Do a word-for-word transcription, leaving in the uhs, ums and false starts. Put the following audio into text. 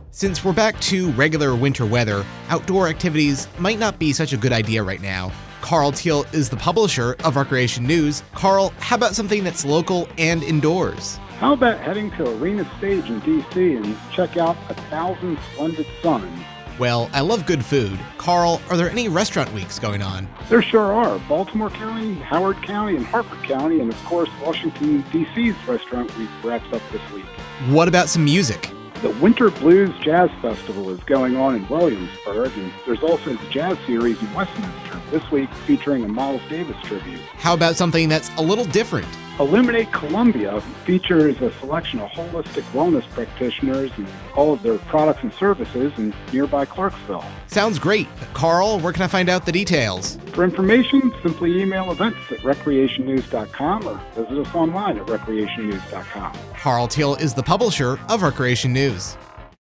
Since we're back to regular winter weather, outdoor activities might not be such a good idea right now. Carl Teal is the publisher of Recreation News. Carl, how about something that's local and indoors? How about heading to Arena Stage in D C and check out A Thousand Splendid Suns? Well, I love good food. Carl, are there any restaurant weeks going on? There sure are. Baltimore County, Howard County, and Harford County, and of course, Washington, D C's Restaurant Week wraps up this week. What about some music? The Winter Blues Jazz Festival is going on in Williamsburg, and there's also the Jazz Series in Westminster, this week featuring a Miles Davis tribute. How about something that's a little different? Illuminate Columbia features a selection of holistic wellness practitioners and all of their products and services in nearby Clarksville. Sounds great. Carl, where can I find out the details? For information, simply email events at recreation news dot com or visit us online at recreation news dot com. Carl Teal is the publisher of Recreation News.